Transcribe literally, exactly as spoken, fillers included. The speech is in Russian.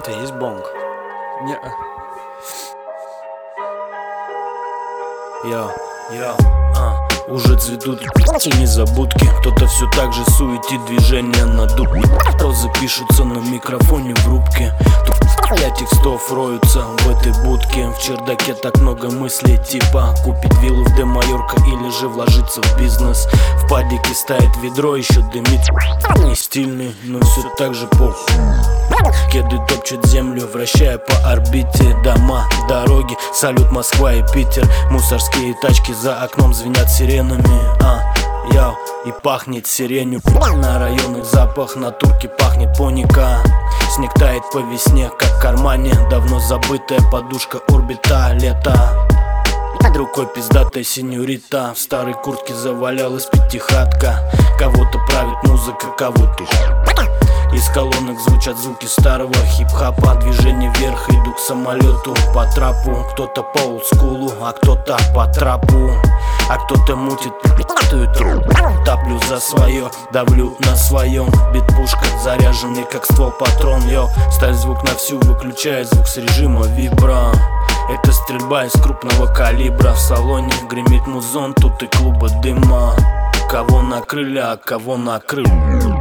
Это есть бонг? Не. Йо, йо, а, уже цветут незабудки. Кто-то все так же суетит, движения на дубе. Розы пишутся на микрофоне в рубке. Тут я текстов роются в этой будке. В чердаке так много мыслей, типа купить виллу в Де Майорка или же вложиться в бизнес. В падике стоит ведро, еще дымит. Не стильный, но все так же похуй. Кеды топчут землю, вращая по орбите. Дома, дороги, салют Москва и Питер. Мусорские тачки за окном звенят сиренами. А, яу, и пахнет сиренью. На районах запах, на турке пахнет поника. Снег тает по весне, как в кармане давно забытая подушка орбита. Лето под рукой пиздатая сеньорита. В старой куртке завалялась пятихатка. Кого-то правит музыка, кого-то. Из колонок звучат звуки старого хип-хапа. Движение вверх, иду к самолету по трапу. Кто-то по олдскулу, а кто-то по трапу. А кто-то мутит, таплю за свое, давлю на своем. Бит-пушка, заряженный как ствол патрон. Йо, ставь звук на всю, выключай звук с режима вибра. Это стрельба из крупного калибра. В салоне гремит музон, тут и клуба дыма. Кого накрыли, а кого накрыли.